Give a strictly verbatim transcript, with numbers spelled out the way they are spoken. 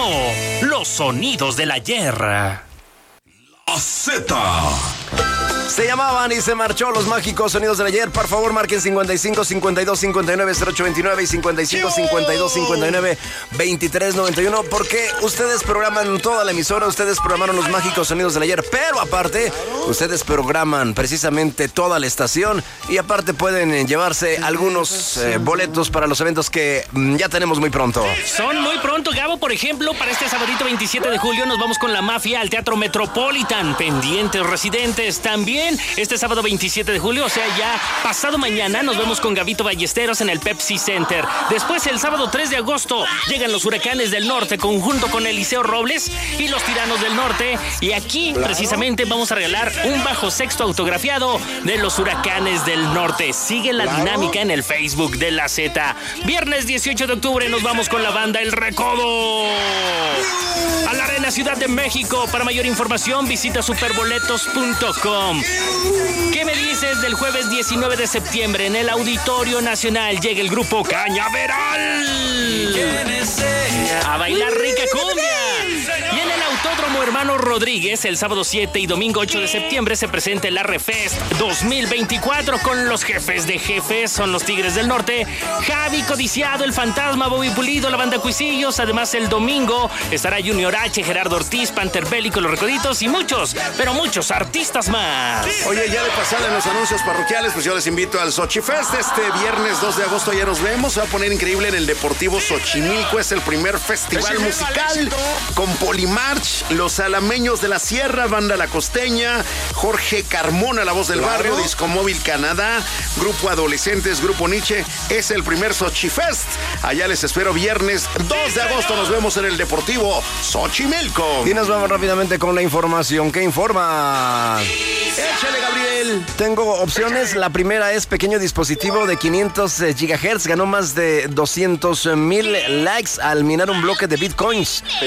los sonidos del ayer. La Z. Se llamaban y se marchó los mágicos sonidos del ayer. Por favor, marquen cincuenta y cinco, cincuenta y dos, cincuenta y nueve, cero ocho veintinueve y cincuenta y cinco, cincuenta y dos, cincuenta y nueve, veintitrés noventa y uno, porque ustedes programan toda la emisora, ustedes programaron los mágicos sonidos del ayer, pero aparte, ustedes programan precisamente toda la estación y aparte pueden llevarse algunos eh, boletos para los eventos que mm, ya tenemos muy pronto. Son muy pronto, Gabo. Por ejemplo, para este sabadito veintisiete de julio nos vamos con La Mafia al Teatro Metropolitan. Pendientes residentes también. Este sábado veintisiete de julio, o sea, ya pasado mañana, nos vemos con Gabito Ballesteros en el Pepsi Center. Después, el sábado tres de agosto, llegan los Huracanes del Norte, conjunto con Eliseo Robles y los Tiranos del Norte. Y aquí, precisamente, vamos a regalar un bajo sexto autografiado de los Huracanes del Norte. Sigue la dinámica en el Facebook de la Z. Viernes dieciocho de octubre nos vamos con la banda El Recodo a la Arena Ciudad de México. Para mayor información, visita superboletos punto com. ¿Qué me dices del jueves diecinueve de septiembre en el Auditorio Nacional? Llega el grupo Cañaveral a bailar rica cumbia. Y en el Autódromo Hermano Rodríguez, el sábado siete y domingo ocho de septiembre, se presenta el Arrefest dos mil veinticuatro con los jefes de jefes, son los Tigres del Norte, Javi Codiciado, El Fantasma, Bobby Pulido, la banda Cuisillos. Además, el domingo estará Junior H, Gerardo Ortiz, Panther Bélico, Los Recoditos y muchos, pero muchos artistas más. Oye, ya de pasada en los anuncios parroquiales, pues yo les invito al Xochifest. Este viernes dos de agosto ya nos vemos. Se va a poner increíble en el Deportivo Xochimilco. Es el primer festival musical con Polimarch, Los Alameños de la Sierra, Banda La Costeña, Jorge Carmona, La Voz del Barrio, Discomóvil Canadá, Grupo Adolescentes, Grupo Nietzsche. Es el primer Xochifest. Allá les espero viernes dos de agosto. Nos vemos en el Deportivo Xochimilco. Y nos vamos rápidamente con la información que informa. Échale, Gabriel. Tengo opciones. La primera es pequeño dispositivo de quinientos gigahertz. Ganó más de doscientos mil likes al minar un bloque de bitcoins.